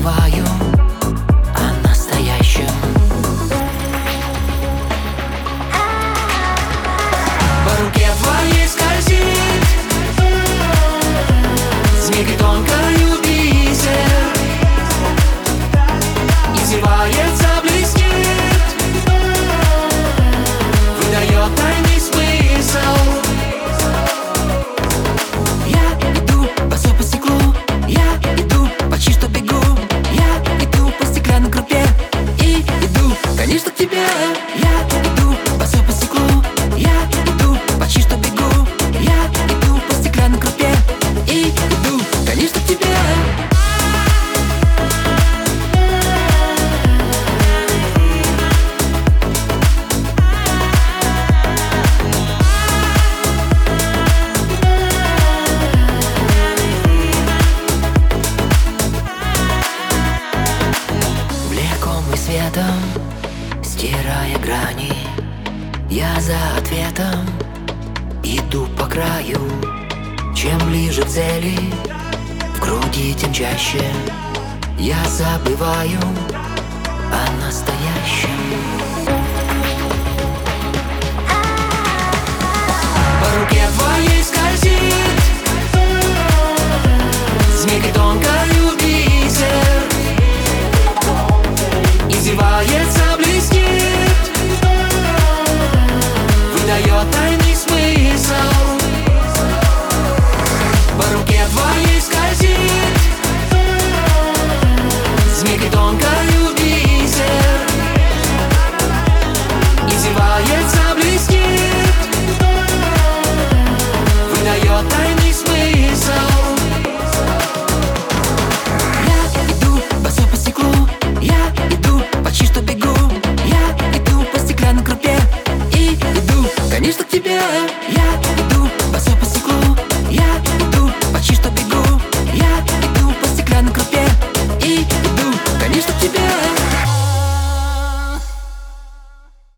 забываю о настоящем. По руке твоей скользит змейкой тонкою бисер, издевается, блестит, выдает тайный смысл. Я иду босой по стеклу, я иду почти что бегу, я иду по стеклянной крупе и иду, конечно, к тебе. Я иду босой по стеклу, я иду почти что бегу, я иду по стеклянной крупе и иду, конечно, к тебе. Влекомый светом, стирая грани, я за ответом иду по краю. Чем ближе к цели, в груди тем чаще я забываю о настоящем. По руке твоей скользит змейкой тонкою бисер, издевается, блестит, выдает тайный смысл. По руке твоей скользит змейкой тонкой